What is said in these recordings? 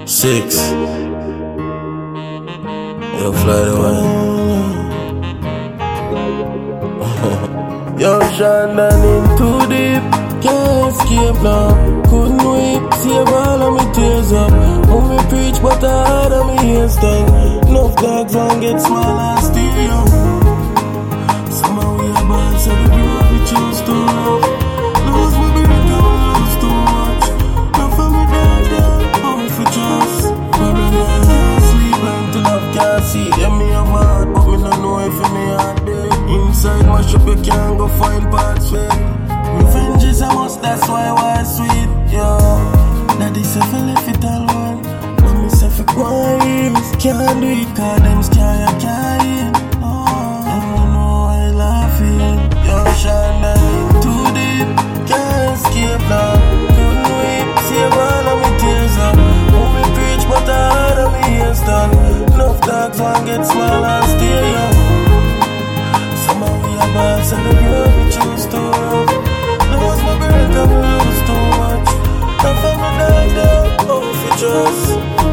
6. Yo, fly the way. Yo, Sean down in too deep. Can't escape now. Couldn't wait. Save all of me tears up. When me preach, but I had of me ears done. Enough dogs won't get small and stay young. Somehow we are bad, so the road we choose to love. Lose my brain, I lose too much. Now for me dog, oh, for just. Sleep like till I can't see. Yeah, me have my heart, but me don't know if me heart there. Inside my shop, you can't go find parts where revenge is a must, that's why it's sweet, yo. Daddy say for left it alone, mommy say for quiet. Can't do it, cause them scary, I can't. I don't know I laughing. Yo, Sean down too deep, can't escape now. Couldn't wait, save all of me tears up. When me preach, but I had of me ears done. Enough dogs won't get small and stay young. Somehow we are bad, so the girl we choose to love. Lose my brain, cause we lose too much. Now for my dog down, oh, for just,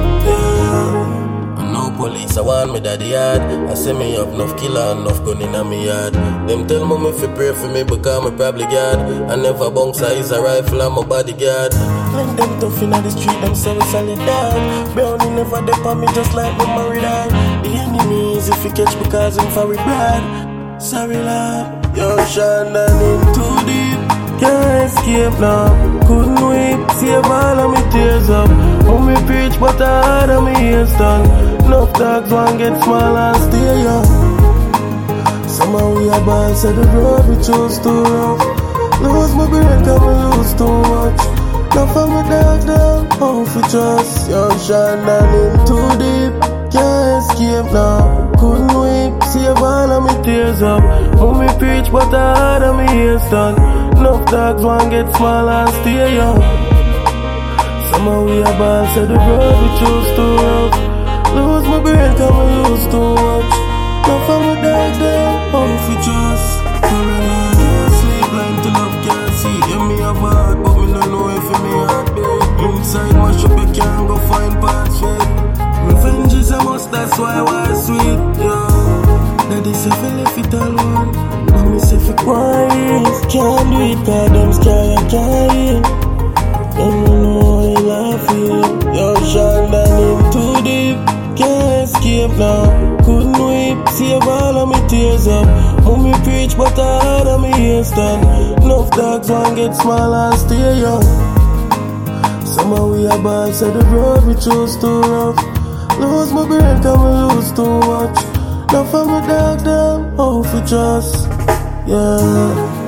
yeah. No police, I want me daddy yard. I say me up enough killer, enough gun in me yard. Them tell me if you pray for me because me probably guard. I never bounce, I is a rifle, I'm a bodyguard. When them tough in the street, them say we solid down. Brownie never dip on me just like me married dog. The enemy is if you catch because I'm for brad. Sorry lad, yo, Sean down in too deep. Can't escape now. Couldn't wait, save all of me tears up. When me preach, but I had of me ears done. Enough dogs won't get small and stay young. Somehow we are bad, so the road we choose too rough. Lose my brain, cause we lose too much. Now for my dog down, oh, for just. Yo, Sean down in too deep. Can't escape now. Couldn't wait, save all of me tears up. When me preach, but I had of me ears done. Enough dogs won't get small and stay young. Somehow we are bad, so the road we choose to rough. Lose my brain, cause we lose too much. Now for my dog down, oh, for just. Sleep blind till love can't see. Yeah, me have a heart, but me don't know if me heart big. Inside my shop, you can't go find parts where revenge is a must, that's why it's sweet, yeah. Daddy say for left it alone, mommy say for quiet. Can't do it, cause them scary, I can't. Don't know I laughing. Yo, Sean down in too deep, can't escape now. Couldn't wait, save all of me tears up. When me preach, but I had of me ears done. Enough dogs won't get small and stay young. Somehow we are bad, so the road we choose to rough. Lose my brain, cause we lose too much. Now for my dog down, oh, for just, yeah.